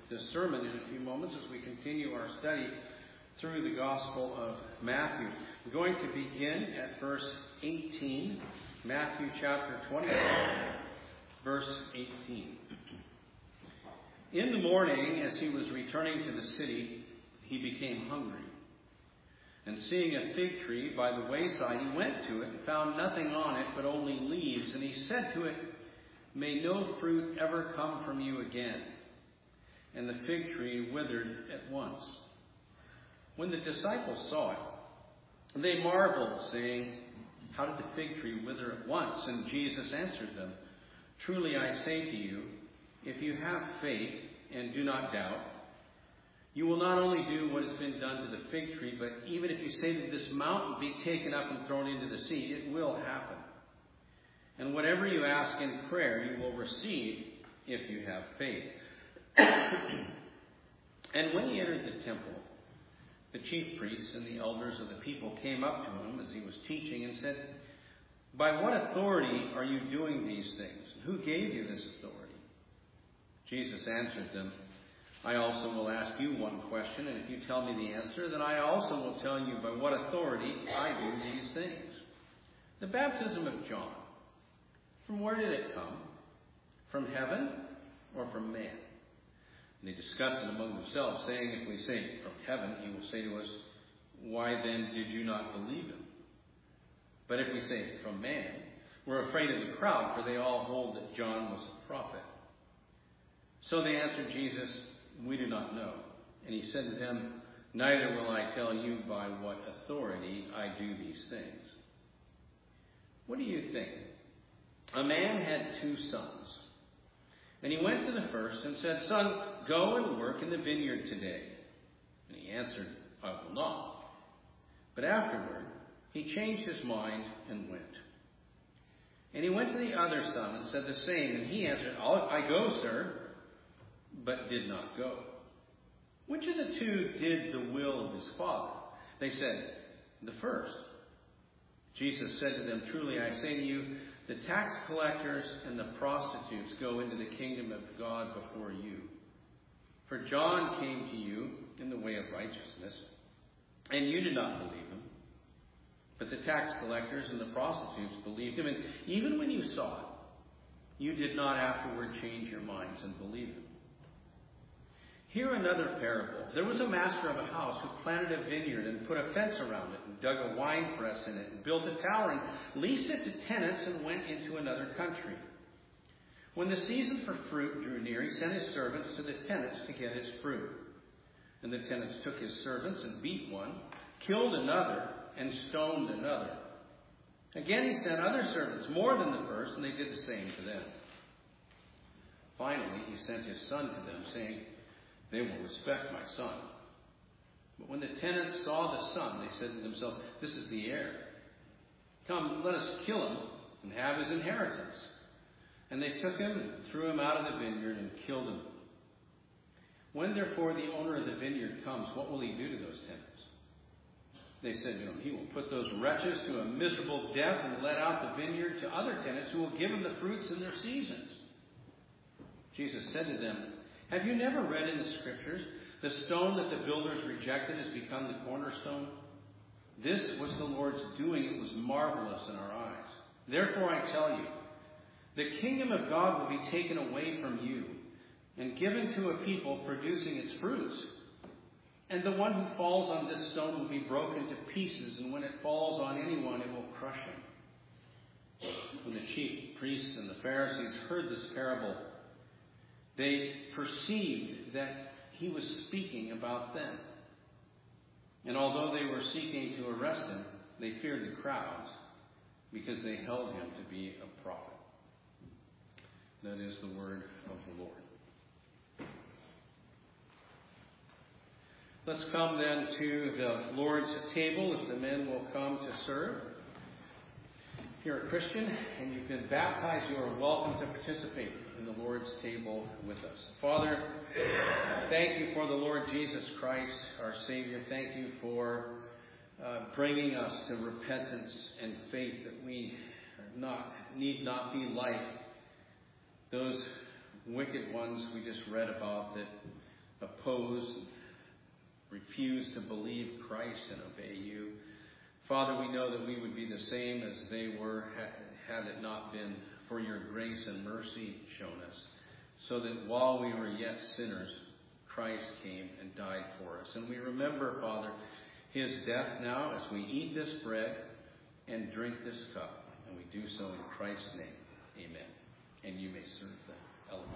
this sermon in a few moments as we continue our study through the Gospel of Matthew. We're going to begin at verse 18, Matthew chapter 25, verse 18. In the morning, as he was returning to the city, he became hungry. And seeing a fig tree by the wayside, he went to it and found nothing on it but only leaves. And he said to it, "May no fruit ever come from you again." And the fig tree withered at once. When the disciples saw it, they marveled, saying, "How did the fig tree wither at once?" And Jesus answered them, "Truly I say to you, if you have faith and do not doubt, you will not only do what has been done to the fig tree, but even if you say that this mountain be taken up and thrown into the sea, it will happen. And whatever you ask in prayer, you will receive if you have faith." And when he entered the temple, the chief priests and the elders of the people came up to him as he was teaching and said, "By what authority are you doing these things? Who gave you this authority?" Jesus answered them, "I also will ask you one question, and if you tell me the answer, then I also will tell you by what authority I do these things. The baptism of John, from where did it come? From heaven or from man?" And they discussed it among themselves, saying, "If we say from heaven, he will say to us, 'Why then did you not believe him?' But if we say from man, we're afraid of the crowd, for they all hold that John was a prophet." So they answered Jesus, "We do not know." And he said to them, "Neither will I tell you by what authority I do these things. What do you think? A man had 2 sons. And he went to the first and said, 'Son, go and work in the vineyard today.' And he answered, 'I will not.' But afterward, he changed his mind and went. And he went to the other son and said the same. And he answered, 'I go, sir,' but did not go. Which of the 2 did the will of his father?" They said, "The first." Jesus said to them, "Truly I say to you, the tax collectors and the prostitutes go into the kingdom of God before you. For John came to you in the way of righteousness, and you did not believe him. But the tax collectors and the prostitutes believed him, and even when you saw it, you did not afterward change your minds and believe him. Hear another parable. There was a master of a house who planted a vineyard and put a fence around it and dug a wine press in it and built a tower and leased it to tenants and went into another country. When the season for fruit drew near, he sent his servants to the tenants to get his fruit. And the tenants took his servants and beat one, killed another, and stoned another. Again he sent other servants, more than the first, and they did the same to them. Finally he sent his son to them, saying, 'They will respect my son.' But when the tenants saw the son, they said to themselves, 'This is the heir. Come, let us kill him and have his inheritance.' And they took him and threw him out of the vineyard and killed him. When therefore the owner of the vineyard comes, what will he do to those tenants?" They said to him, "He will put those wretches to a miserable death and let out the vineyard to other tenants who will give him the fruits in their seasons." Jesus said to them, "Have you never read in the Scriptures, the stone that the builders rejected has become the cornerstone? This was the Lord's doing. It was marvelous in our eyes. Therefore I tell you, the kingdom of God will be taken away from you and given to a people producing its fruits. And the one who falls on this stone will be broken to pieces, and when it falls on anyone, it will crush him." When the chief priests and the Pharisees heard this parable, they perceived that he was speaking about them. And although they were seeking to arrest him, they feared the crowds because they held him to be a prophet. That is the word of the Lord. Let's come then to the Lord's table if the men will come to serve. If you're a Christian and you've been baptized, you are welcome to participate in the Lord's table with us. Father, thank you for the Lord Jesus Christ, our Savior. Thank you for bringing us to repentance and faith, that we need not be like those wicked ones we just read about that oppose, and refuse to believe Christ and obey you. Father, we know that we would be the same as they were had it not been for your grace and mercy shown us, so that while we were yet sinners, Christ came and died for us. And we remember, Father, his death now as we eat this bread and drink this cup. And we do so in Christ's name. Amen. And you may serve the elements.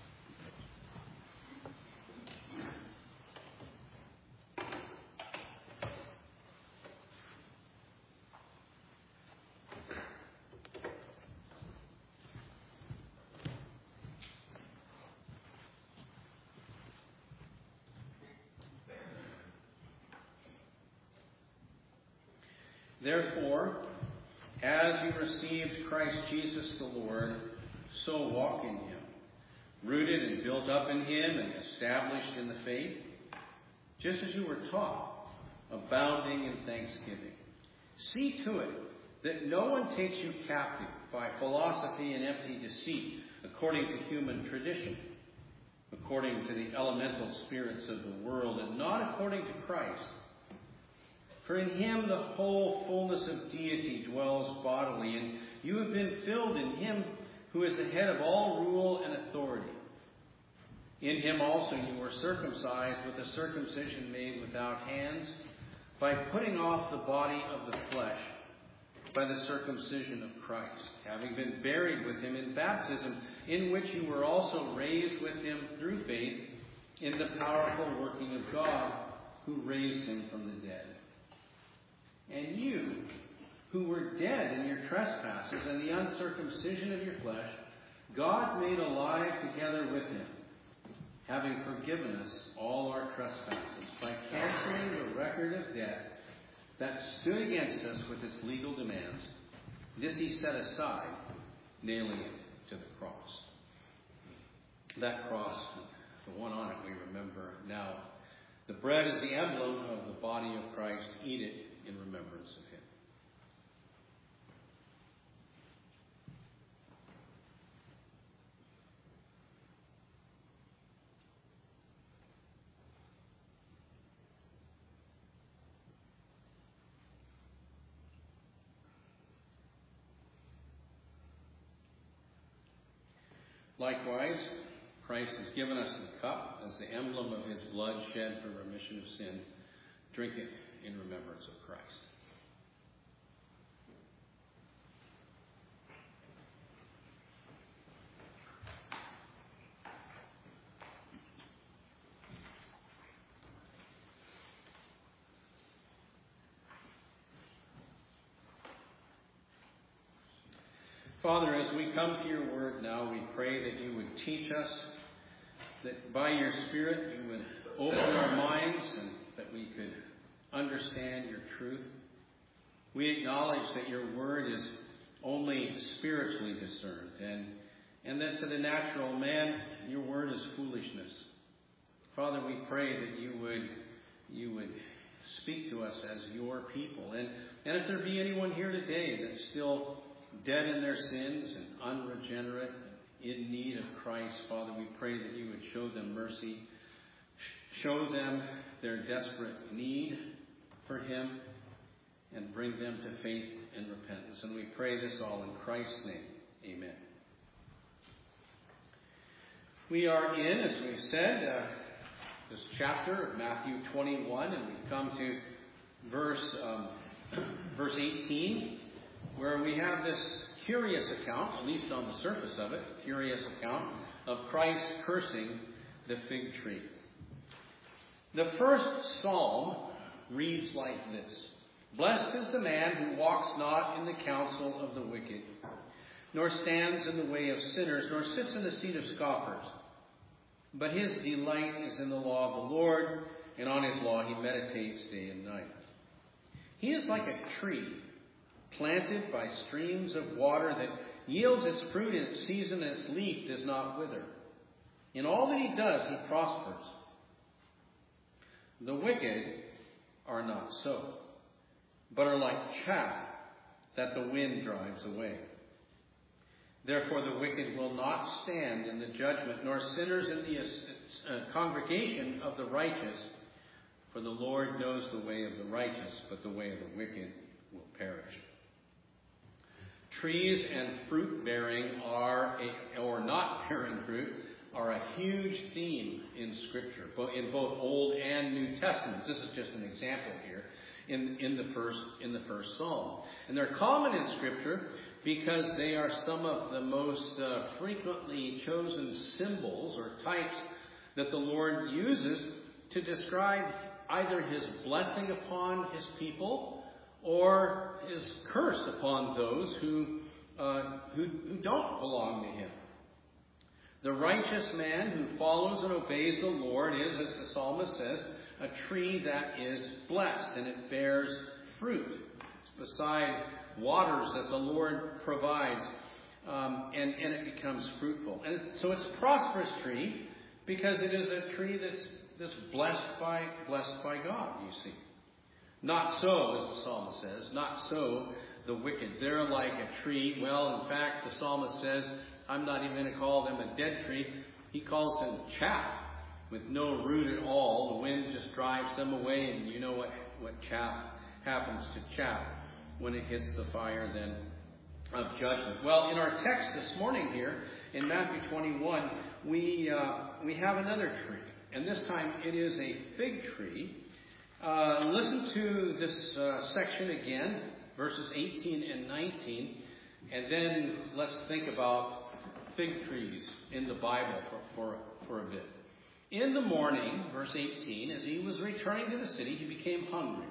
Therefore, as you received Christ Jesus the Lord, so walk in him, rooted and built up in him and established in the faith, just as you were taught, abounding in thanksgiving. See to it that no one takes you captive by philosophy and empty deceit, according to human tradition, according to the elemental spirits of the world, and not according to Christ. For in him the whole fullness of deity dwells bodily, and you have been filled in him who is the head of all rule and authority. In him also you were circumcised with a circumcision made without hands, by putting off the body of the flesh by the circumcision of Christ, having been buried with him in baptism, in which you were also raised with him through faith in the powerful working of God, who raised him from the dead. And you, who were dead in your trespasses and the uncircumcision of your flesh, God made alive together with him, having forgiven us all our trespasses, by canceling the record of debt that stood against us with its legal demands. This he set aside, nailing it to the cross. That cross, the one on it we remember now. The bread is the emblem of the body of Christ. Eat it in remembrance of him. Likewise, Christ has given us the cup as the emblem of his blood shed for remission of sin. Drink it in remembrance of Christ. Father, as we come to your word now, we pray that you would teach us, that by your Spirit you would open our minds and that we could understand your truth. We acknowledge that your word is only spiritually discerned, and that to the natural man, your word is foolishness. Father, we pray that you would speak to us as your people. And if there be anyone here today that's still dead in their sins and unregenerate, in need of Christ, Father, we pray that you would show them mercy, show them their desperate need for him, and bring them to faith and repentance. And we pray this all in Christ's name. Amen. We are in, as we've said, this chapter of Matthew 21, and we've come to verse 18, where we have this curious account, at least on the surface of it, curious account of Christ cursing the fig tree. The first psalm reads like this: Blessed is the man who walks not in the counsel of the wicked, nor stands in the way of sinners, nor sits in the seat of scoffers. But his delight is in the law of the Lord, and on his law he meditates day and night. He is like a tree planted by streams of water that yields its fruit in its season, and its leaf does not wither. In all that he does, he prospers. The wicked are not so, but are like chaff that the wind drives away. Therefore the wicked will not stand in the judgment, nor sinners in the congregation of the righteous, for the Lord knows the way of the righteous, but the way of the wicked will perish. Trees and fruit bearing or not bearing fruit are a huge theme in Scripture, in both Old and New Testaments. This is just an example here in the first Psalm. And they're common in Scripture because they are some of the most frequently chosen symbols or types that the Lord uses to describe either his blessing upon his people or his curse upon those who don't belong to him. The righteous man who follows and obeys the Lord is, as the psalmist says, a tree that is blessed, and it bears fruit. It's beside waters that the Lord provides, and it becomes fruitful. And so it's a prosperous tree because it is a tree that's blessed by God, you see. Not so, as the psalmist says, not so the wicked. They're like a tree. Well, in fact, the psalmist says, I'm not even going to call them a dead tree. He calls them chaff with no root at all. The wind just drives them away, and you know what chaff happens to chaff when it hits the fire then of judgment. Well, in our text this morning here, in Matthew 21, we have another tree. And this time it is a fig tree. Listen to this section again, verses 18 and 19, and then let's think about fig trees in the Bible for a bit. In the morning, verse 18, as he was returning to the city, he became hungry.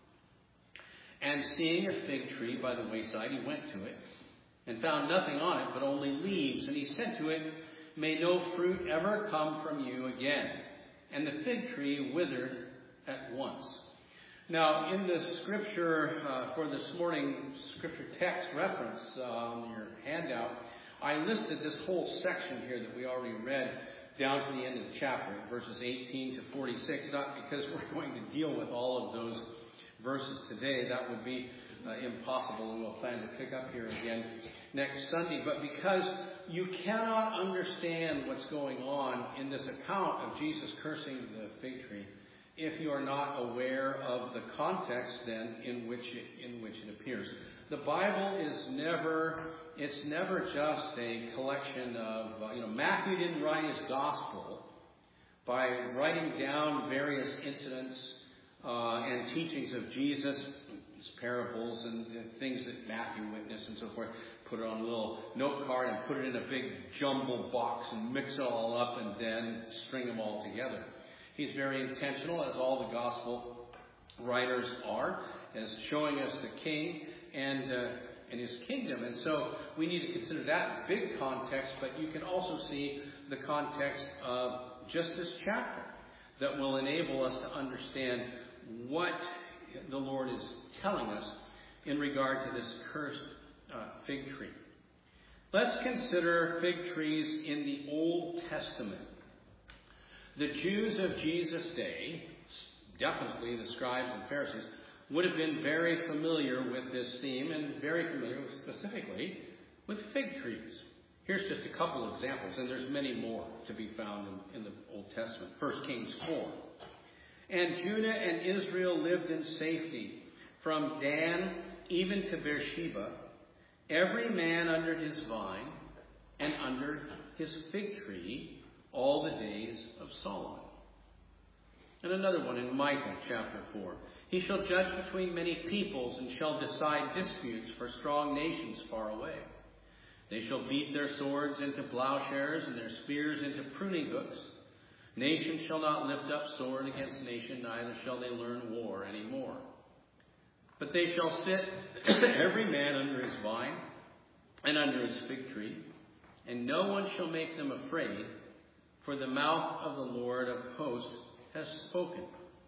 And seeing a fig tree by the wayside, he went to it and found nothing on it but only leaves. And he said to it, May no fruit ever come from you again. And the fig tree withered at once. Now, in the scripture for this morning, scripture text reference on your handout, I listed this whole section here that we already read down to the end of the chapter, verses 18 to 46, not because we're going to deal with all of those verses today. That would be impossible, and we'll plan to pick up here again next Sunday, but because you cannot understand what's going on in this account of Jesus cursing the fig tree if you are not aware of the context then in which it appears. The Bible is never just a collection of, Matthew didn't write his gospel by writing down various incidents and teachings of Jesus, his parables and things that Matthew witnessed and so forth, put it on a little note card and put it in a big jumble box and mix it all up and then string them all together. He's very intentional, as all the gospel writers are, as showing us the King and his kingdom. And so we need to consider that big context, but you can also see the context of just this chapter that will enable us to understand what the Lord is telling us in regard to this cursed fig tree. Let's consider fig trees in the Old Testament. The Jews of Jesus' day, definitely the scribes and Pharisees, would have been very familiar with this theme and very familiar specifically with fig trees. Here's just a couple of examples, and there's many more to be found in the Old Testament. 1 Kings 4. And Judah and Israel lived in safety from Dan even to Beersheba, every man under his vine and under his fig tree all the days of Solomon. And another one in Micah chapter 4. He shall judge between many peoples and shall decide disputes for strong nations far away. They shall beat their swords into plowshares and their spears into pruning hooks. Nation shall not lift up sword against nation, neither shall they learn war any more. But they shall sit every man under his vine and under his fig tree, and no one shall make them afraid, for the mouth of the Lord of hosts has spoken.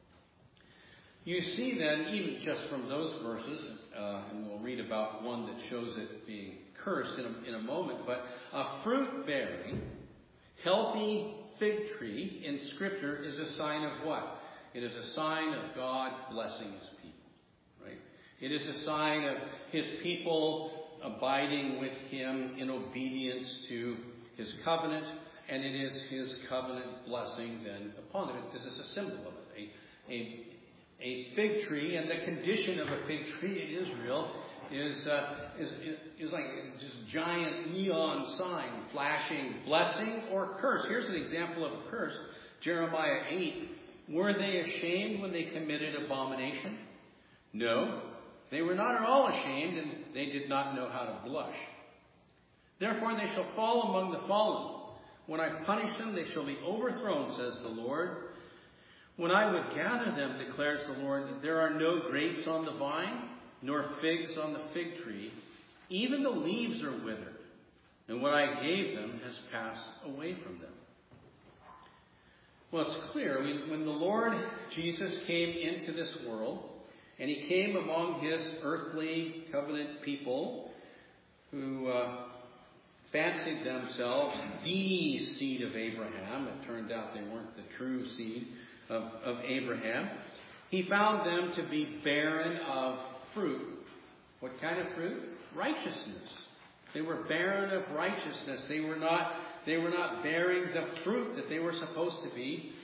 You see then, even just from those verses, and we'll read about one that shows it being cursed in a moment, but a fruit-bearing, healthy fig tree in Scripture is a sign of what? It is a sign of God blessing his people, right? It is a sign of his people abiding with him in obedience to his covenant and it is his covenant blessing then upon them. This is a symbol of it. A fig tree, and the condition of a fig tree in Israel is like just giant neon sign flashing blessing or curse. Here's an example of a curse. Jeremiah 8. Were they ashamed when they committed abomination? No, they were not at all ashamed, and they did not know how to blush. Therefore they shall fall among the fallen. When I punish them, they shall be overthrown, says the Lord. When I would gather them, declares the Lord, there are no grapes on the vine, nor figs on the fig tree. Even the leaves are withered, and what I gave them has passed away from them. Well, it's clear, when the Lord Jesus came into this world, and he came among his earthly covenant people who fancied themselves the seed of Abraham. It turned out they weren't the true seed of Abraham. He found them to be barren of fruit. What kind of fruit? Righteousness. They were barren of righteousness. They were not bearing the fruit that they were supposed to be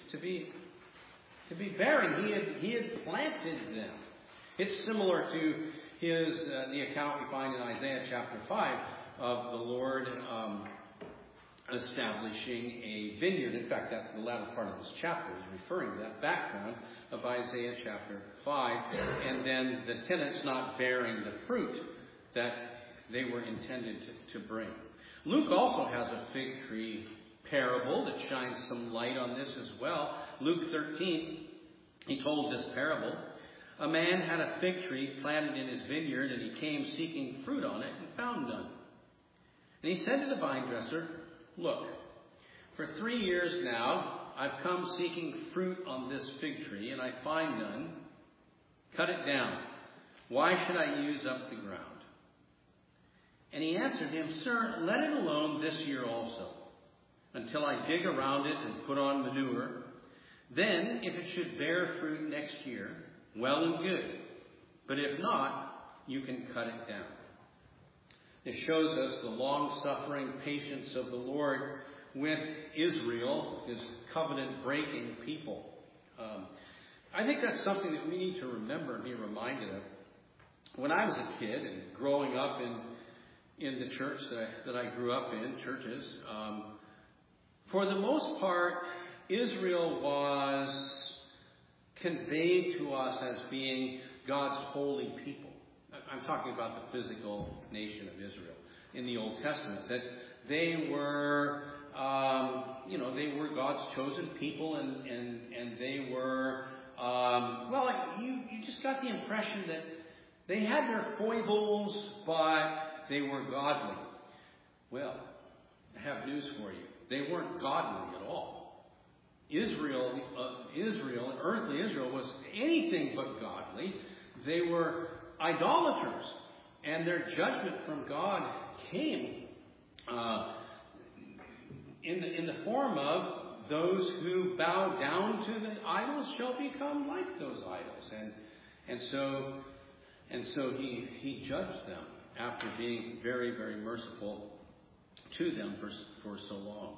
bearing. He had planted them. It's similar to the account we find in Isaiah chapter 5 of the Lord establishing a vineyard. In fact, that's the latter part of this chapter is referring to that background of Isaiah chapter 5, and then the tenants not bearing the fruit that they were intended to bring. Luke also has a fig tree parable that shines some light on this as well. Luke 13, he told this parable. A man had a fig tree planted in his vineyard, and he came seeking fruit on it and found none. And he said to the vine dresser, look, for 3 years now I've come seeking fruit on this fig tree, and I find none. Cut it down. Why should I use up the ground? And he answered him, Sir, let it alone this year also, until I dig around it and put on manure. Then, if it should bear fruit next year, well and good. But if not, you can cut it down. It shows us the long-suffering patience of the Lord with Israel, his covenant-breaking people. I think that's something that we need to remember and be reminded of. When I was a kid and growing up in the church that I grew up in, churches, for the most part, Israel was conveyed to us as being God's holy people. I'm talking about the physical nation of Israel in the Old Testament. That they were, they were God's chosen people, and they were, you just got the impression that they had their foibles, but they were godly. Well, I have news for you. They weren't godly at all. Israel, earthly Israel, was anything but godly. They were idolaters, and their judgment from God came in the form of those who bow down to the idols shall become like those idols, and so he judged them after being very, very merciful to them for so long.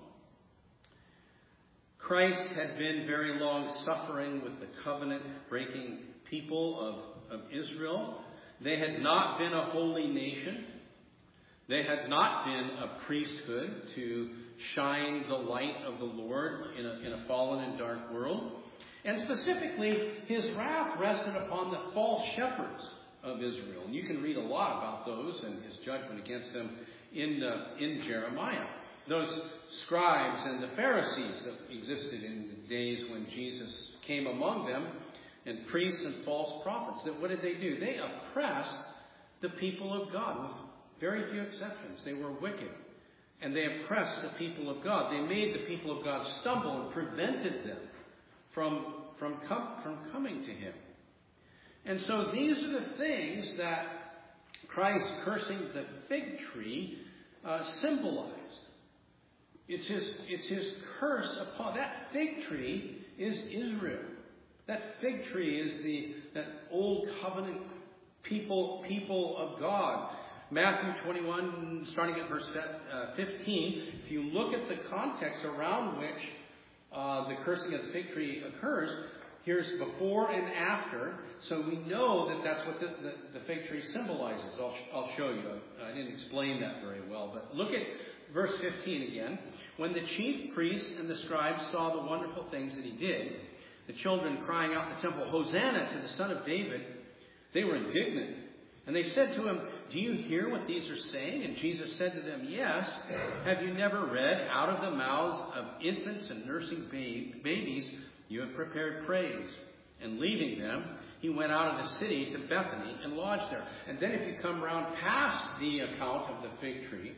Christ had been very long suffering with the covenant-breaking people of Israel. They had not been a holy nation. They had not been a priesthood to shine the light of the Lord in a fallen and dark world. And specifically, his wrath rested upon the false shepherds of Israel. And you can read a lot about those and his judgment against them in Jeremiah. Those scribes and the Pharisees that existed in the days when Jesus came among them, and priests and false prophets, what did they do? They oppressed the people of God with very few exceptions. They were wicked, and they oppressed the people of God. They made the people of God stumble and prevented them from coming to him. And so these are the things that Christ cursing the fig tree symbolized. It's his curse upon that fig tree is Israel. That fig tree is that old covenant people of God. Matthew 21, starting at verse 15, if you look at the context around which the cursing of the fig tree occurs, here's before and after, so we know that that's what the fig tree symbolizes. I'll show you. I didn't explain that very well, but look at verse 15 again. When the chief priests and the scribes saw the wonderful things that he did, the children crying out in the temple, "Hosanna to the Son of David," they were indignant. And they said to him, "Do you hear what these are saying?" And Jesus said to them, "Yes. Have you never read, out of the mouths of infants and nursing babies, you have prepared praise." And leaving them, he went out of the city to Bethany and lodged there. And then if you come round past the account of the fig tree,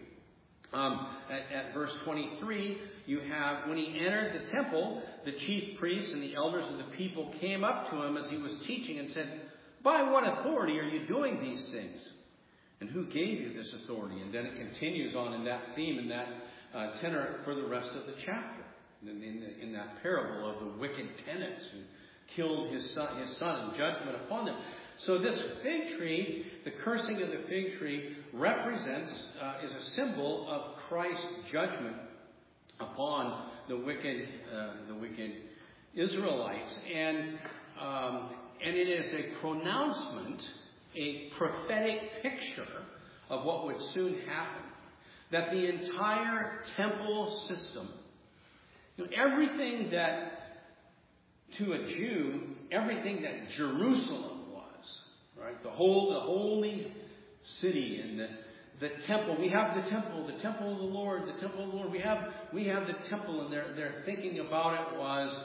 at verse 23, you have, when he entered the temple, the chief priests and the elders of the people came up to him as he was teaching and said, "By what authority are you doing these things? And who gave you this authority?" And then it continues on in that theme, in that tenor for the rest of the chapter. In that parable of the wicked tenants who killed his son in judgment upon them. So this fig tree, the cursing of the fig tree, represents, is a symbol of Christ's judgment upon the wicked Israelites. And it is a pronouncement, a prophetic picture of what would soon happen. That the entire temple system, everything that, to a Jew, everything that Jerusalem was, right? The holy city and the temple. We have the temple of the Lord, the temple of the Lord. We have the temple, and they're thinking about it was,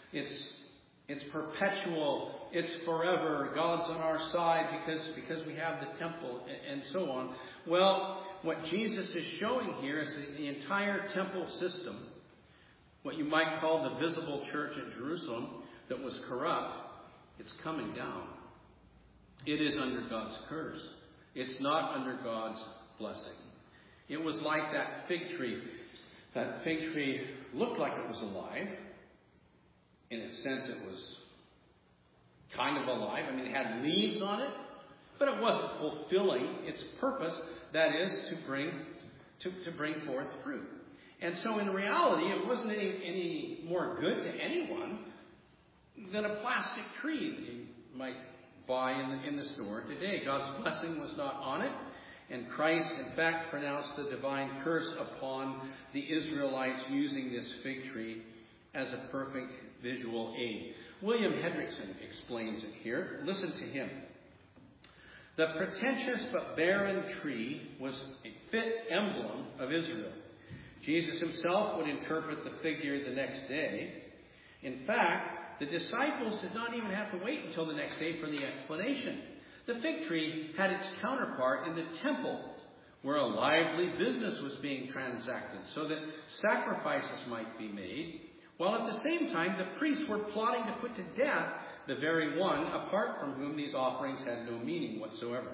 it's perpetual, it's forever, God's on our side because we have the temple, and so on. Well, what Jesus is showing here is the entire temple system, what you might call the visible church at Jerusalem that was corrupt, it's coming down. It is under God's curse. It's not under God's blessing. It was like that fig tree. That fig tree looked like it was alive. In a sense, it was kind of alive. I mean, it had leaves on it, but it wasn't fulfilling its purpose, that is, to bring forth fruit. And so in reality, it wasn't any more good to anyone than a plastic tree that you might buy in the store today. God's blessing was not on it. And Christ, in fact, pronounced the divine curse upon the Israelites using this fig tree as a perfect visual aid. William Hendrickson explains it here. Listen to him. The pretentious but barren tree was a fit emblem of Israel. Jesus himself would interpret the figure the next day. In fact, the disciples did not even have to wait until the next day for the explanation. The fig tree had its counterpart in the temple, where a lively business was being transacted so that sacrifices might be made, while at the same time the priests were plotting to put to death the very one apart from whom these offerings had no meaning whatsoever.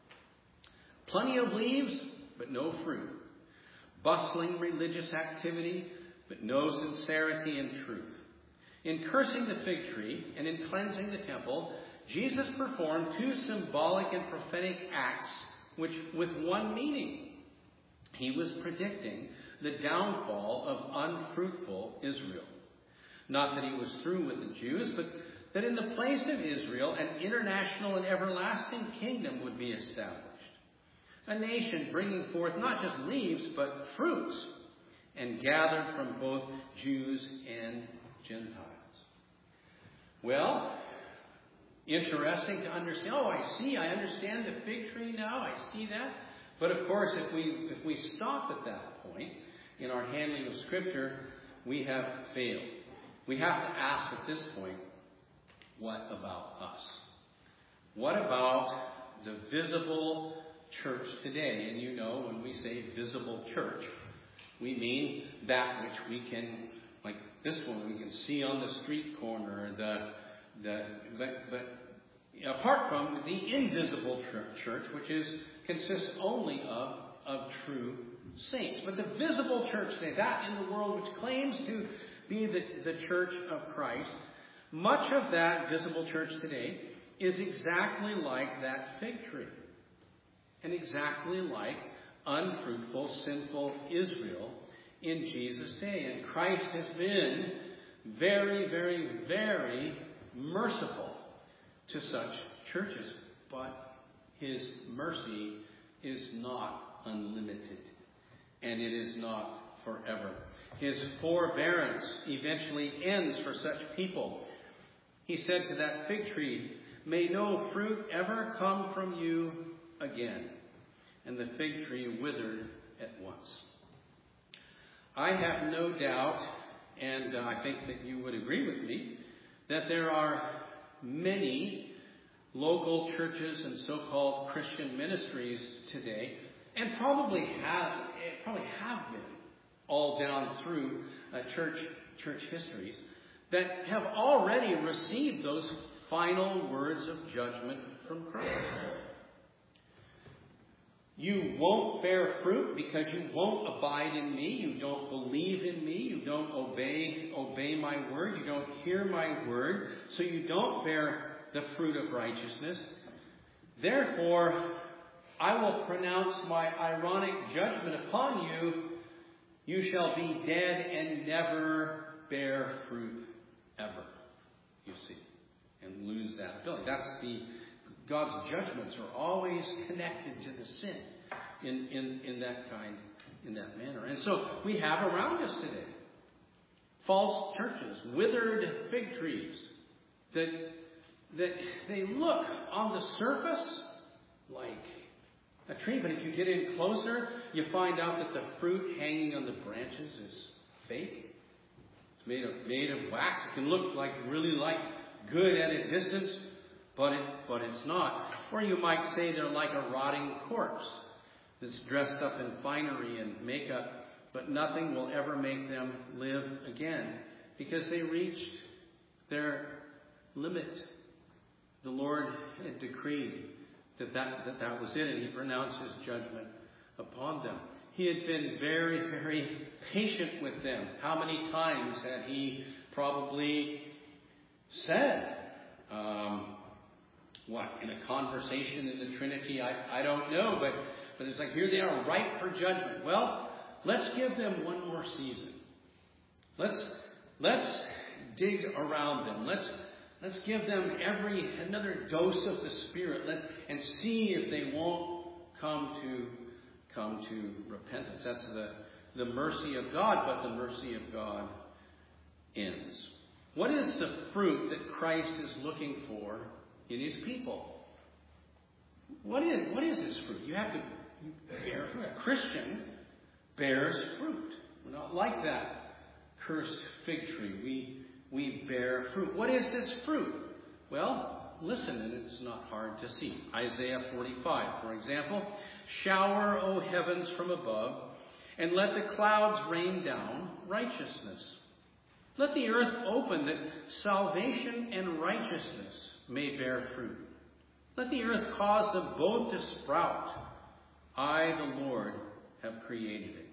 Plenty of leaves, but no fruit. Bustling religious activity, but no sincerity and truth. In cursing the fig tree and in cleansing the temple, Jesus performed two symbolic and prophetic acts with one meaning. He was predicting the downfall of unfruitful Israel. Not that he was through with the Jews, but that in the place of Israel, an international and everlasting kingdom would be established. A nation bringing forth not just leaves, but fruits, and gathered from both Jews and Gentiles. Well, interesting to understand. Oh, I understand the fig tree now. I see that. But of course, if we stop at that point in our handling of Scripture, we have failed. We have to ask at this point, what about us? What about the visible church today? And you know, when we say visible church, we mean that which we can, like this one, we can see on the street corner, but apart from the invisible church, which consists only of true saints. But the visible church today, that in the world which claims to be the church of Christ, much of that visible church today is exactly like that fig tree. and exactly like unfruitful, sinful Israel in Jesus' day. And Christ has been very, very, very merciful to such churches. But his mercy is not unlimited, and it is not forever. His forbearance eventually ends for such people. He said to that fig tree, "May no fruit ever come from you again." And the fig tree withered at once. I have no doubt, and I think that you would agree with me, that there are many local churches and so-called Christian ministries today, and probably have been all down through church histories, that have already received those final words of judgment from Christ. You won't bear fruit because you won't abide in me. You don't believe in me. You don't obey my word. You don't hear my word. So you don't bear the fruit of righteousness. Therefore, I will pronounce my ironic judgment upon you. You shall be dead and never bear fruit ever. You see, and lose that ability. God's judgments are always connected to the sin in that manner. And so we have around us today false churches, withered fig trees that they look on the surface like a tree, but if you get in closer, you find out that the fruit hanging on the branches is fake. It's made of wax. It can look really good at a distance, but it's not. Or you might say they're like a rotting corpse that's dressed up in finery and makeup, but nothing will ever make them live again because they reached their limit. The Lord had decreed that was it, and he pronounced his judgment upon them. He had been very, very patient with them. How many times had he probably said, in a conversation in the Trinity? I don't know, but it's like, here they are, ripe for judgment. Well, let's give them one more season. Let's dig around them. Let's give them another dose of the Spirit, and see if they won't come to repentance. That's the mercy of God, but the mercy of God ends. What is the fruit that Christ is looking for in his people? What is this fruit? You have to bear fruit. A Christian bears fruit. We're not like that cursed fig tree. We bear fruit. What is this fruit? Well, listen, and it's not hard to see. Isaiah 45, for example. Shower, O heavens, from above, and let the clouds rain down righteousness. Let the earth open that salvation and righteousness may bear fruit. Let the earth cause them both to sprout. I, the Lord, have created it.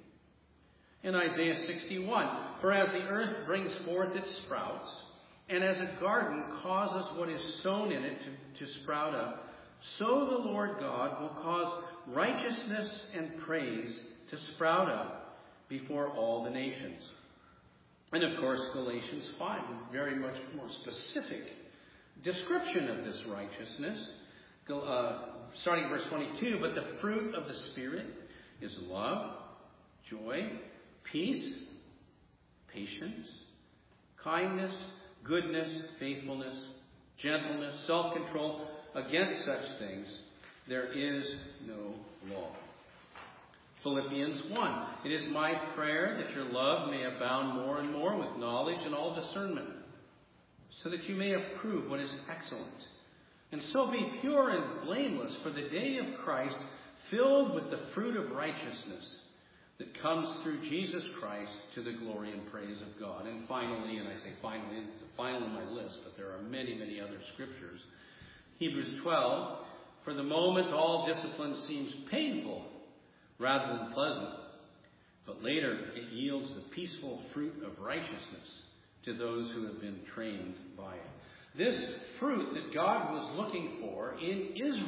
In Isaiah 61, for as the earth brings forth its sprouts, and as a garden causes what is sown in it to sprout up, so the Lord God will cause righteousness and praise to sprout up before all the nations. And of course, Galatians 5, a very much more specific description of this righteousness. Starting verse 22, but the fruit of the Spirit is love, joy, peace, patience, kindness, goodness, faithfulness, gentleness, self-control. Against such things there is no law. Philippians 1. It is my prayer that your love may abound more and more with knowledge and all discernment, so that you may approve what is excellent, and so be pure and blameless for the day of Christ, filled with the fruit of righteousness that comes through Jesus Christ to the glory and praise of God. And finally, and I say finally, it's the final on my list, but there are many, many other scriptures. Hebrews 12, for the moment all discipline seems painful rather than pleasant, but later it yields the peaceful fruit of righteousness to those who have been trained by it. This fruit that God was looking for in Israel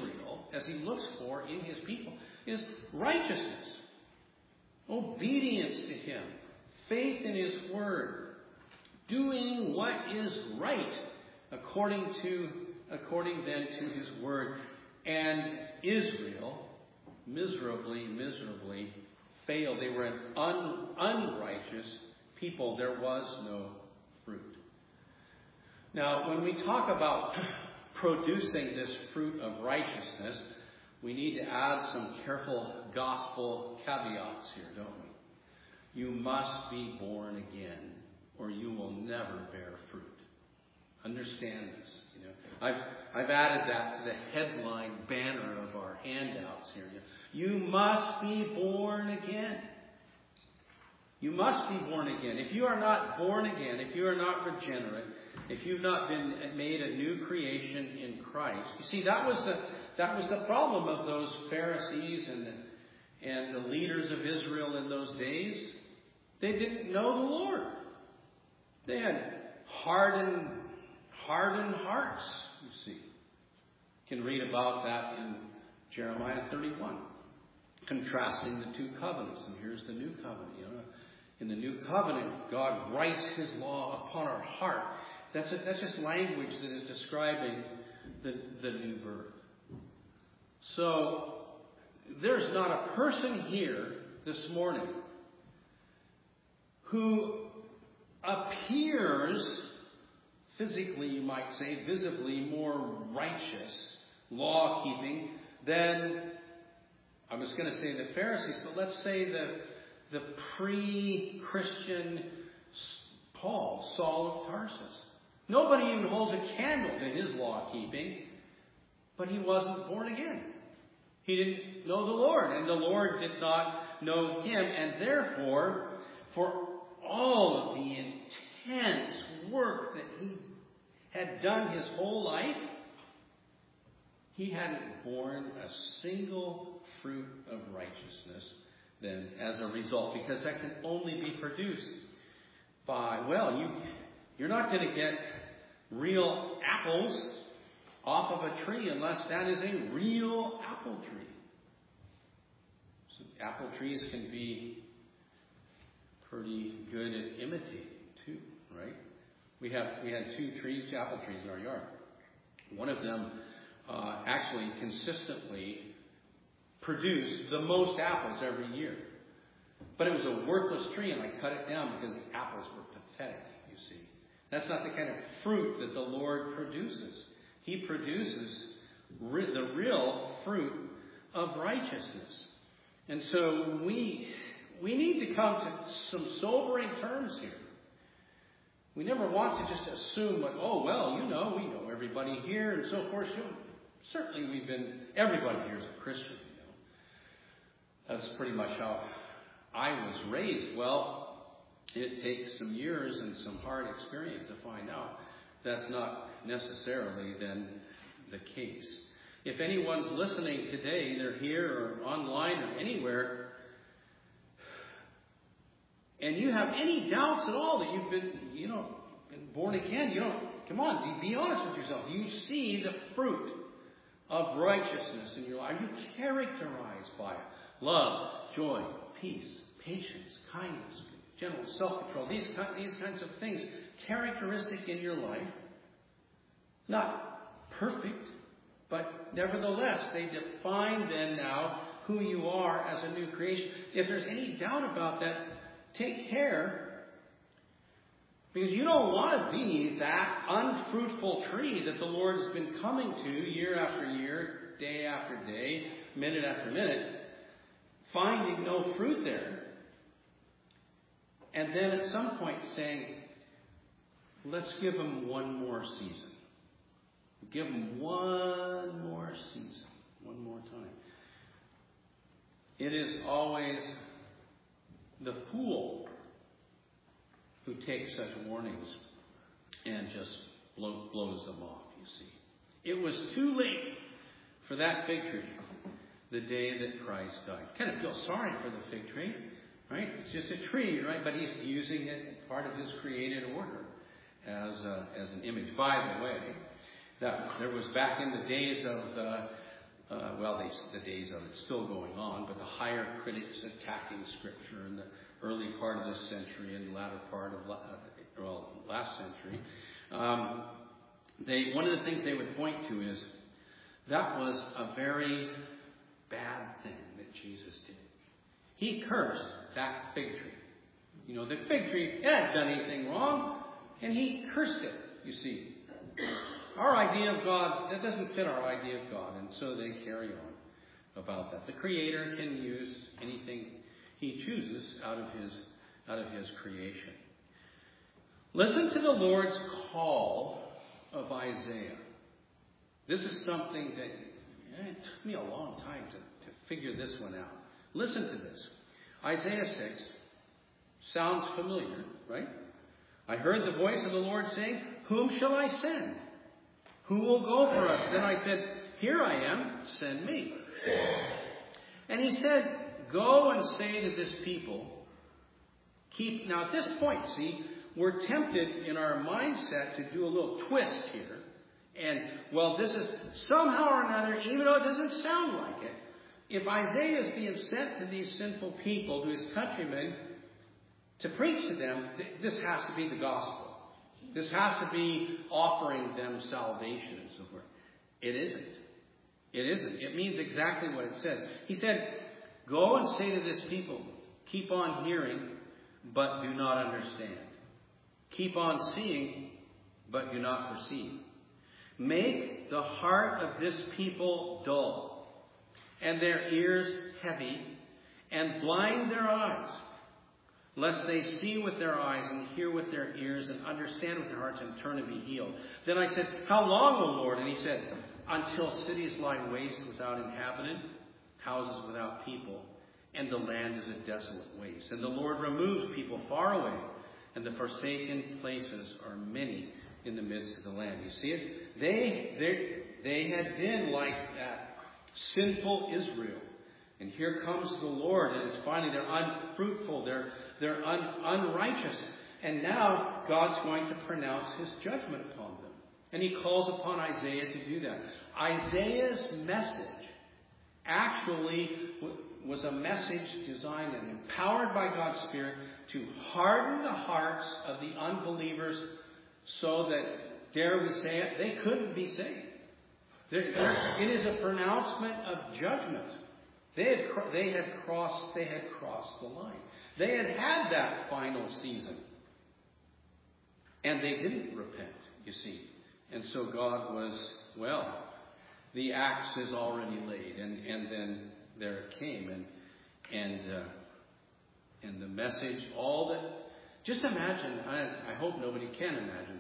as he looks for in his people, is righteousness, obedience to him, faith in his word, doing what is right according then to his word. And Israel miserably failed. They were an unrighteous people. There was no fruit. Now, when we talk about producing this fruit of righteousness, we need to add some careful gospel caveats here, don't we? You must be born again, or you will never bear fruit. Understand this. I've added that to the headline banner of our handouts here. You must be born again. You must be born again. If you are not born again, if you are not regenerate, if you've not been made a new creation in Christ, you see, that was the problem of those Pharisees and the leaders of Israel in those days. They didn't know the Lord. They had hardened hearts, you see. You can read about that in Jeremiah 31, contrasting the two covenants. And here's the new covenant. In the new covenant, God writes his law upon our heart. That's just language that is describing the new birth. So there's not a person here this morning who appears physically, you might say, visibly more righteous, law-keeping than, I was going to say the Pharisees, but let's say the pre-Christian Paul, Saul of Tarsus. Nobody even holds a candle to his law-keeping, but he wasn't born again. He didn't know the Lord, and the Lord did not know him, and therefore, for all of the intense work that he had done his whole life, he hadn't borne a single fruit of righteousness then as a result, because that can only be produced by, you're not going to get real apples off of a tree unless that is a real apple tree. So apple trees can be pretty good at imitating too, right? We had two apple trees in our yard. One of them actually consistently produced the most apples every year. But it was a worthless tree, and I cut it down because the apples were pathetic, you see. That's not the kind of fruit that the Lord produces. He produces the real fruit of righteousness. And so we need to come to some sobering terms here. We never want to just assume, we know everybody here and so forth. Certainly everybody here is a Christian, That's pretty much how I was raised. Well, it takes some years and some hard experience to find out that's not necessarily then the case. If anyone's listening today, they're here or online or anywhere, and you have any doubts at all that you've been born again, come on, be honest with yourself. You see the fruit of righteousness in your life. Are you characterized by it? Love, joy, peace, patience, kindness, general self-control. These kinds of things, characteristic in your life. Not perfect, but nevertheless, they define then now who you are as a new creation. If there's any doubt about that, take care. Because you don't want to be that unfruitful tree that the Lord has been coming to year after year, day after day, minute after minute, finding no fruit there. And then at some point saying, let's give him one more season. Give him one more season, one more time. It is always the fool who takes such warnings and just blows them off, you see. It was too late for that fig tree the day that Christ died. Kind of feel sorry for the fig tree, right? It's just a tree, right? But he's using it part of his created order as an image. By the way, that there was back in the days of the days of it still going on, but the higher critics attacking Scripture in the early part of this century and the latter part of last century, one of the things they would point to is that was a very bad thing that Jesus did. He cursed that fig tree. The fig tree, it hadn't done anything wrong, and he cursed it, you see. Our idea of God, that doesn't fit our idea of God, and so they carry on about that. The Creator can use anything he chooses out of his creation. Listen to the Lord's call of Isaiah. This is something that it took me a long time to figure this one out. Listen to this. Isaiah 6 sounds familiar, right? I heard the voice of the Lord saying, "Whom shall I send? Who will go for us?" Then I said, "Here I am, send me." And he said, "Go and say to this people, Now at this point, see, we're tempted in our mindset to do a little twist here. And, this is somehow or another, even though it doesn't sound like it, if Isaiah is being sent to these sinful people, to his countrymen, to preach to them, this has to be the gospel. This has to be offering them salvation and so forth. It isn't. It isn't. It means exactly what it says. He said, "Go and say to this people, keep on hearing, but do not understand. Keep on seeing, but do not perceive. Make the heart of this people dull, and their ears heavy, and blind their eyes, lest they see with their eyes and hear with their ears and understand with their hearts and turn and be healed." Then I said, "How long, O Lord?" And he said, "Until cities lie waste without inhabitant, houses without people, and the land is a desolate waste. And the Lord removes people far away, and the forsaken places are many in the midst of the land." You see it? They had been like that sinful Israel. And here comes the Lord, and it's finally they're unfruitful, they're unrighteous. And now God's going to pronounce his judgment upon them. And he calls upon Isaiah to do that. Isaiah's message actually was a message designed and empowered by God's Spirit to harden the hearts of the unbelievers so that, dare we say it, they couldn't be saved. It is a pronouncement of judgment. They had crossed the line. They had that final season. And they didn't repent, you see. And so God was, the axe is already laid. And then there it came. And the message, all that, just imagine, I hope nobody can imagine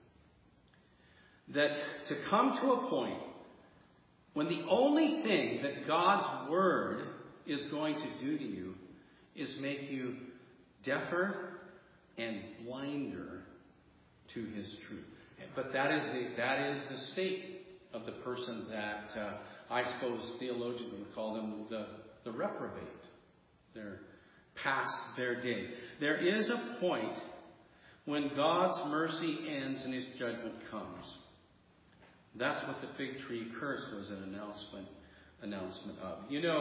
that to come to a point when the only thing that God's Word is going to do to you is make you deafer and blinder to His truth. But that is the state of the person that I suppose theologians would call them the reprobate. They're past their day. There is a point when God's mercy ends and His judgment comes. That's what the fig tree curse was an announcement of.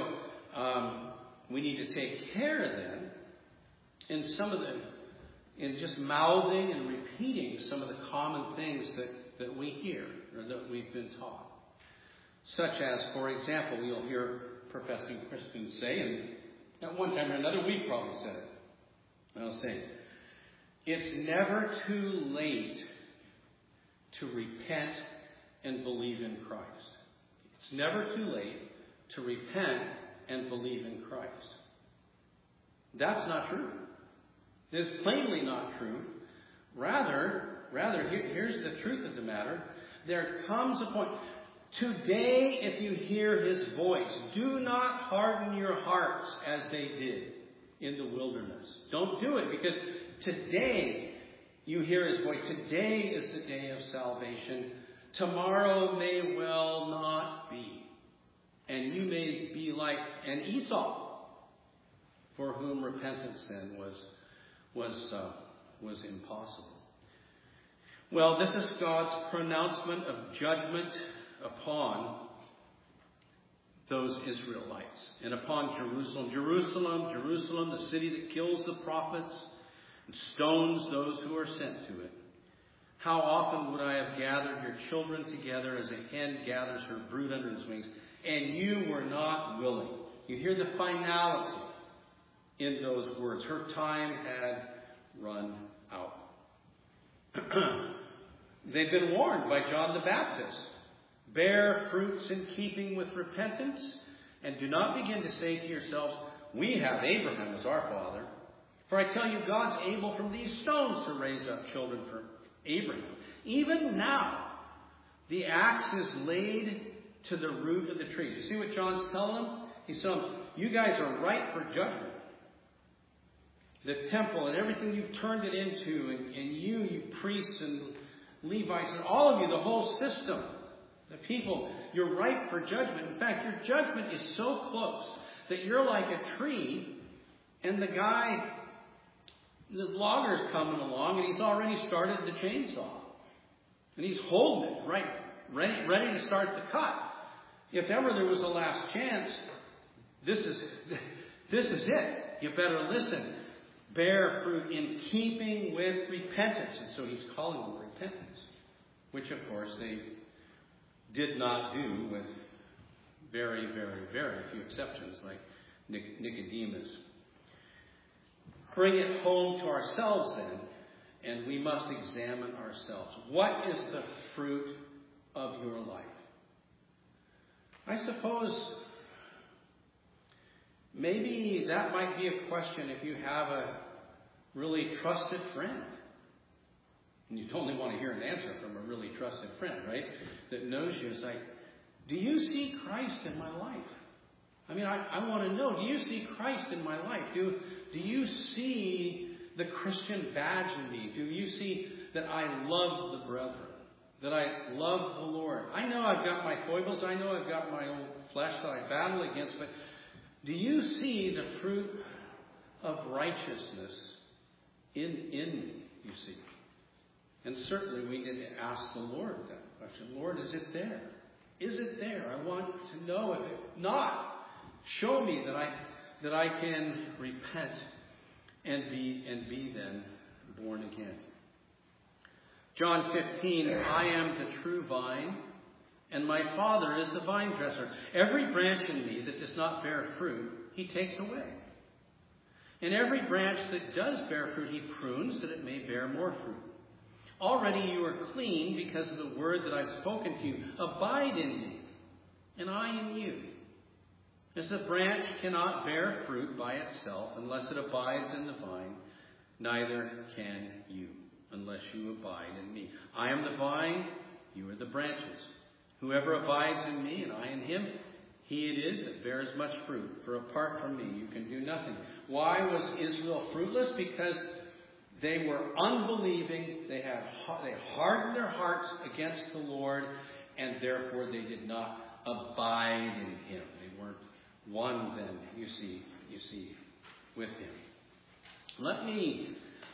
We need to take care then in just mouthing and repeating some of the common things that we hear or that we've been taught. Such as, for example, you'll hear professing Christians say, and at one time or another we probably said it, I'll say, it's never too late to repent and believe in Christ. It's never too late to repent and believe in Christ. That's not true. It is plainly not true. Rather, here's the truth of the matter. There comes a point. Today, if you hear His voice, do not harden your hearts as they did in the wilderness. Don't do it, because today you hear His voice. Today is the day of salvation. Tomorrow may well not be. And you may be like an Esau, for whom repentance then was impossible. Well, this is God's pronouncement of judgment upon those Israelites and upon Jerusalem. Jerusalem, Jerusalem, the city that kills the prophets and stones those who are sent to it. How often would I have gathered your children together as a hen gathers her brood under its wings, and you were not willing. You hear the finality in those words. Her time had run out. They've been warned by John the Baptist. Bear fruits in keeping with repentance, and do not begin to say to yourselves, we have Abraham as our father. For I tell you, God's able from these stones to raise up children for Abraham. Even now, the axe is laid to the root of the tree. You see what John's telling them? He's telling them, you guys are ripe for judgment. The temple and everything you've turned it into, and you priests and Levites, and all of you, the whole system, the people, you're ripe for judgment. In fact, your judgment is so close that you're like a tree, and the logger's coming along, and he's already started the chainsaw. And he's holding it, right, ready to start the cut. If ever there was a last chance, this is it. You better listen. Bear fruit in keeping with repentance. And so he's calling them repentance, which of course they did not do, with very, very, very few exceptions, like Nicodemus. Bring it home to ourselves then, and we must examine ourselves. What is the fruit of your life? I suppose maybe that might be a question if you have a really trusted friend. And you'd only want to hear an answer from a really trusted friend, right? That knows you. It's like, do you see Christ in my life? I mean, I want to know, do you see Christ in my life? Do you see the Christian badge in me? Do you see that I love the brethren? That I love the Lord? I know I've got my foibles. I know I've got my own flesh that I battle against. But do you see the fruit of righteousness in me, you see? And certainly we need to ask the Lord that question. Lord, is it there? Is it there? I want to know. If it's not, show me that I can repent and be then born again. John 15, I am the true vine, and my Father is the vine dresser. Every branch in me that does not bear fruit, he takes away. And every branch that does bear fruit, he prunes that it may bear more fruit. Already you are clean because of the word that I've spoken to you. Abide in me, and I in you. As the branch cannot bear fruit by itself unless it abides in the vine, neither can you unless you abide in me. I am the vine, you are the branches. Whoever abides in me and I in him, he it is that bears much fruit. For apart from me you can do nothing. Why was Israel fruitless? Because they were unbelieving. They hardened their hearts against the Lord, and therefore they did not abide in him. They weren't one then, you see, with him. Let me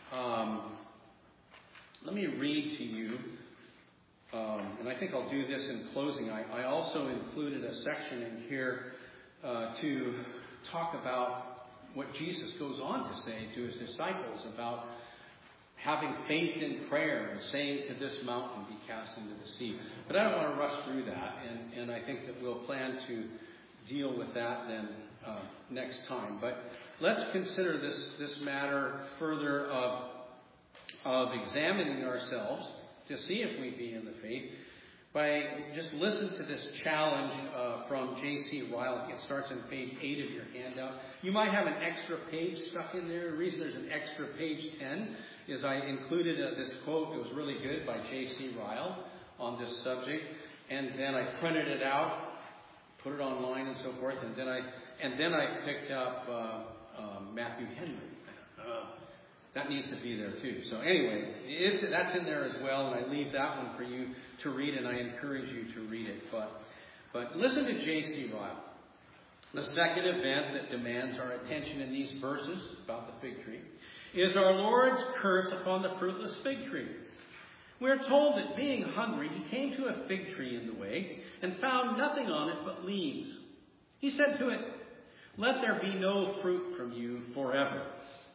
read to you, and I think I'll do this in closing. I also included a section in here to talk about what Jesus goes on to say to his disciples about having faith in prayer and saying to this mountain, be cast into the sea. But I don't want to rush through that, and I think that we'll plan to deal with that then next time. But let's consider this matter further of examining ourselves to see if we be in the faith by just listen to this challenge from J.C. Ryle. It starts on page 8 of your handout. You might have an extra page stuck in there. The reason there's an extra page 10 is I included this quote. It was really good by J.C. Ryle on this subject, and then I printed it out, put it online and so forth, and then I picked up Matthew Henry. That needs to be there too. So anyway, that's in there as well, and I leave that one for you to read, and I encourage you to read it. But listen to J.C. Ryle. The second event that demands our attention in these verses about the fig tree is our Lord's curse upon the fruitless fig tree. We are told that being hungry, he came to a fig tree in the way and found nothing on it but leaves. He said to it, "Let there be no fruit from you forever."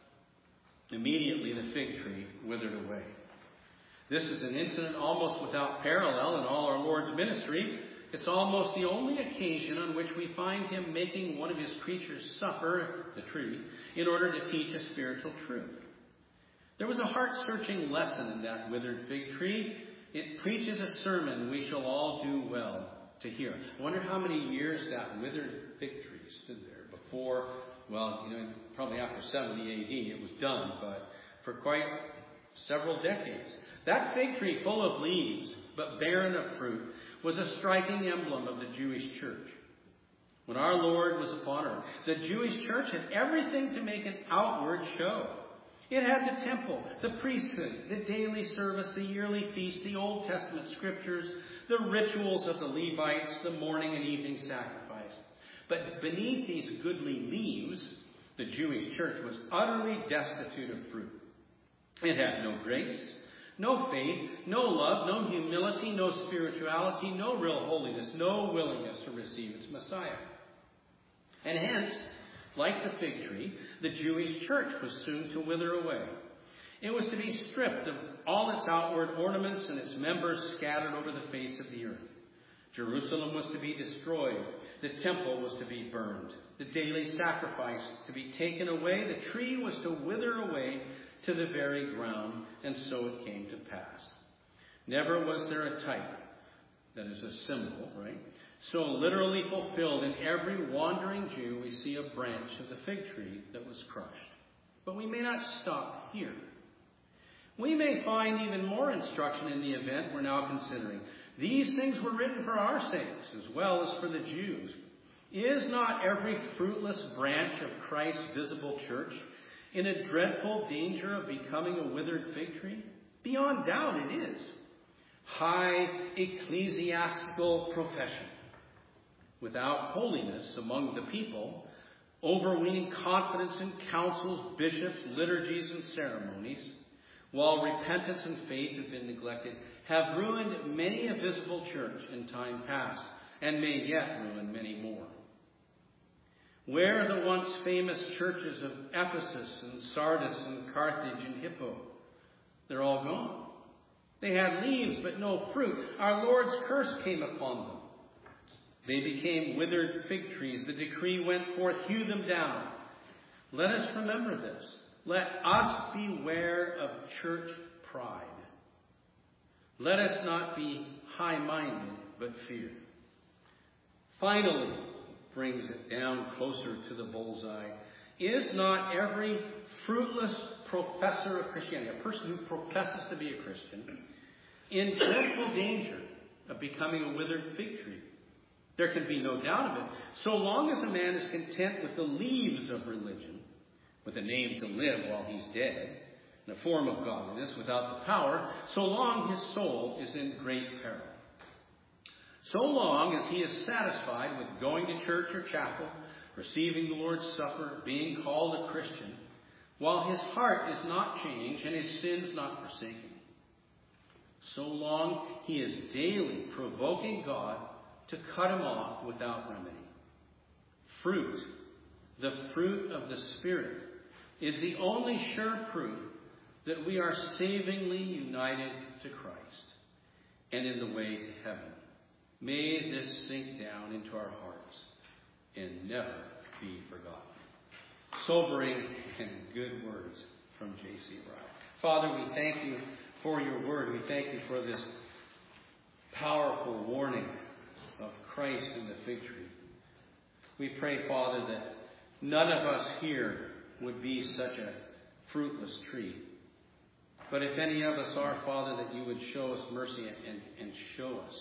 Immediately the fig tree withered away. This is an incident almost without parallel in all our Lord's ministry. It's almost the only occasion on which we find him making one of his creatures suffer, the tree, in order to teach a spiritual truth. There was a heart-searching lesson in that withered fig tree. It preaches a sermon we shall all do well to hear. I wonder how many years that withered fig tree stood there before, probably after 70 AD it was done, but for quite several decades. That fig tree, full of leaves but barren of fruit, was a striking emblem of the Jewish church. When our Lord was upon earth, the Jewish church had everything to make an outward show. It had the temple, the priesthood, the daily service, the yearly feast, the Old Testament scriptures, the rituals of the Levites, the morning and evening sacrifice. But beneath these goodly leaves, the Jewish church was utterly destitute of fruit. It had no grace, no faith, no love, no humility, no spirituality, no real holiness, no willingness to receive its Messiah. And hence, like the fig tree, the Jewish church was soon to wither away. It was to be stripped of all its outward ornaments and its members scattered over the face of the earth. Jerusalem was to be destroyed. The temple was to be burned. The daily sacrifice to be taken away. The tree was to wither away to the very ground, and so it came to pass. Never was there a type, that is a symbol, right, so literally fulfilled. In every wandering Jew, we see a branch of the fig tree that was crushed. But we may not stop here. We may find even more instruction in the event we're now considering. These things were written for our sakes, as well as for the Jews. Is not every fruitless branch of Christ's visible church in a dreadful danger of becoming a withered fig tree? Beyond doubt it is. High ecclesiastical profession, without holiness among the people, overweening confidence in councils, bishops, liturgies, and ceremonies, while repentance and faith have been neglected, have ruined many a visible church in time past, and may yet ruin many more. Where are the once famous churches of Ephesus and Sardis and Carthage and Hippo? They're all gone. They had leaves but no fruit. Our Lord's curse came upon them. They became withered fig trees. The decree went forth, hew them down. Let us remember this. Let us beware of church pride. Let us not be high-minded, but fear. Finally, brings it down closer to the bullseye. Is not every fruitless professor of Christianity, a person who professes to be a Christian, in dreadful danger of becoming a withered fig tree? There can be no doubt of it. So long as a man is content with the leaves of religion, with a name to live while he's dead, in a form of godliness without the power, so long his soul is in great peril. So long as he is satisfied with going to church or chapel, receiving the Lord's Supper, being called a Christian, while his heart is not changed and his sins not forsaken, so long he is daily provoking God to cut him off without remedy. Fruit, the fruit of the Spirit, is the only sure proof that we are savingly united to Christ and in the way to heaven. May this sink down into our hearts and never be forgotten. Sobering and good words from J.C. Ryle. Father, we thank you for your word. We thank you for this powerful warning of Christ in the fig tree. We pray, Father, that none of us here would be such a fruitless tree. But if any of us are, Father, that you would show us mercy and show us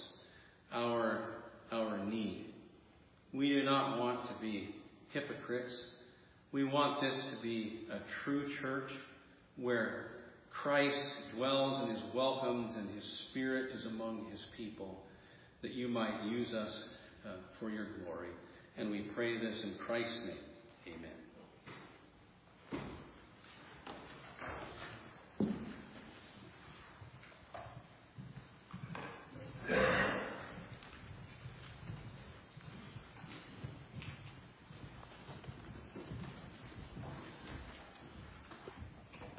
our need. We do not want to be hypocrites. We want this to be a true church where Christ dwells and is welcomed and his Spirit is among his people, that you might use us for your glory. And we pray this in Christ's name. Amen.